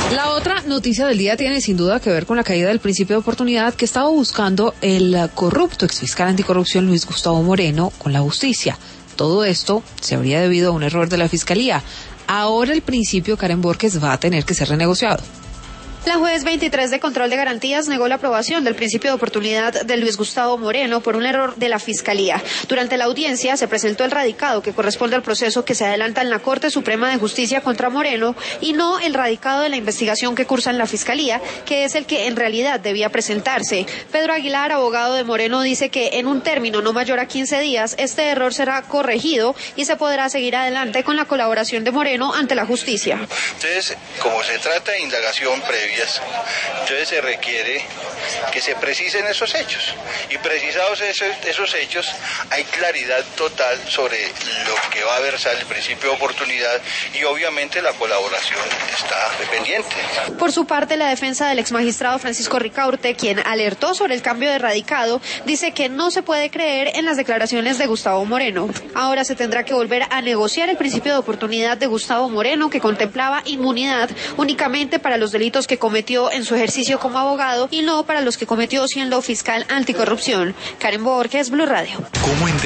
La otra noticia del día tiene sin duda que ver con la caída del principio de oportunidad que estaba buscando el corrupto exfiscal anticorrupción Luis Gustavo Moreno con la justicia. Todo esto se habría debido a un error de la Fiscalía. Ahora el principio, Karen Borges, va a tener que ser renegociado. La juez 23 de Control de Garantías negó la aprobación del principio de oportunidad de Luis Gustavo Moreno por un error de la Fiscalía. Durante la audiencia se presentó el radicado que corresponde al proceso que se adelanta en la Corte Suprema de Justicia contra Moreno y no el radicado de la investigación que cursa en la Fiscalía, que es el que en realidad debía presentarse. Pedro Aguilar, abogado de Moreno, dice que en un término no mayor a 15 días este error será corregido y se podrá seguir adelante con la colaboración de Moreno ante la justicia. Entonces, como se trata de indagación previa, entonces se requiere que se precisen esos hechos y precisados esos hechos hay claridad total sobre lo que va a versar el principio de oportunidad y obviamente la colaboración está pendiente. Por su parte, la defensa del exmagistrado Francisco Ricaurte, quien alertó sobre el cambio de radicado, dice que no se puede creer en las declaraciones de Gustavo Moreno. Ahora se tendrá que volver a negociar el principio de oportunidad de Gustavo Moreno, que contemplaba inmunidad únicamente para los delitos que cometió en su ejercicio como abogado y no para los que cometió siendo fiscal anticorrupción. Karen Borges, Blue Radio.